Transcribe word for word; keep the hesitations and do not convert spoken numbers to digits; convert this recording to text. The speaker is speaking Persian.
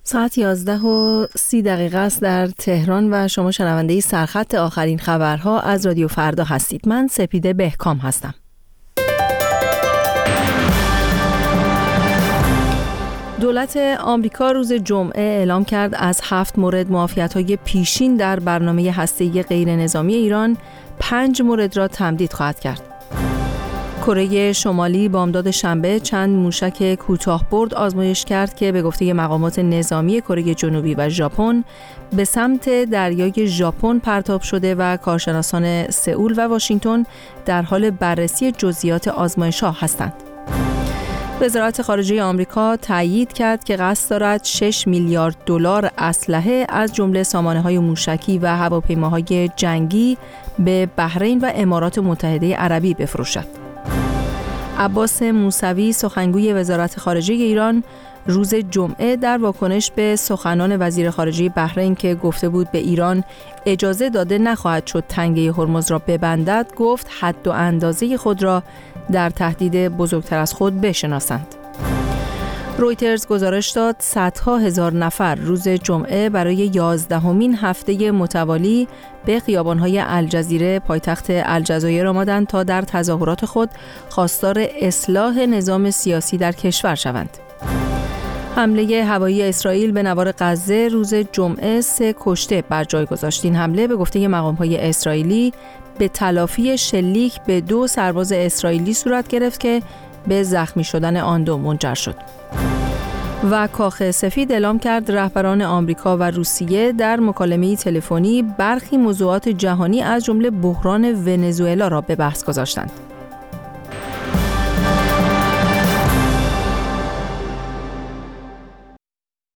ساعت یازده و سی دقیقه است در تهران و شما شنونده سرخط آخرین خبرها از رادیو فردا هستید. من سپیده بهکام هستم. دولت آمریکا روز جمعه اعلام کرد از هفت مورد معافیت‌های پیشین در برنامه هسته‌ای غیرنظامی ایران پنج مورد را تمدید خواهد کرد. کره شمالی بامداد شنبه چند موشک کوتاه‌برد آزمایش کرد که به گفته مقامات نظامی کره جنوبی و ژاپن به سمت دریای ژاپن پرتاب شده و کارشناسان سئول و واشنگتن در حال بررسی جزئیات آزمایش‌ها هستند. وزارت خارجه آمریکا تایید کرد که قصد دارد شش میلیارد دلار اسلحه از جمله سامانه‌های موشکی و هواپیماهای جنگی به بحرین و امارات متحده عربی بفروشد. عباس موسوی سخنگوی وزارت خارجه ایران روز جمعه در واکنش به سخنان وزیر خارجه بحرین که گفته بود به ایران اجازه داده نخواهد شد تنگه هرمز را ببندد، گفت حد و اندازه خود را در تهدید بزرگتر از خود بشناسند. رویترز گزارش داد صدها هزار نفر روز جمعه برای یازدهمین هفته متوالی به خیابان‌های الجزیره پایتخت الجزایر آمدند تا در تظاهرات خود خواستار اصلاح نظام سیاسی در کشور شوند. حمله هوایی اسرائیل به نوار غزه روز جمعه سه کشته بر جای گذاشت. این حمله به گفته مقام‌های اسرائیلی به تلافی شلیک به دو سرباز اسرائیلی صورت گرفت که به زخمی شدن آن دو منجر شد. و کاخ سفید اعلام کرد رهبران آمریکا و روسیه در مکالمه تلفنی برخی موضوعات جهانی از جمله بحران ونزوئلا را به بحث گذاشتند.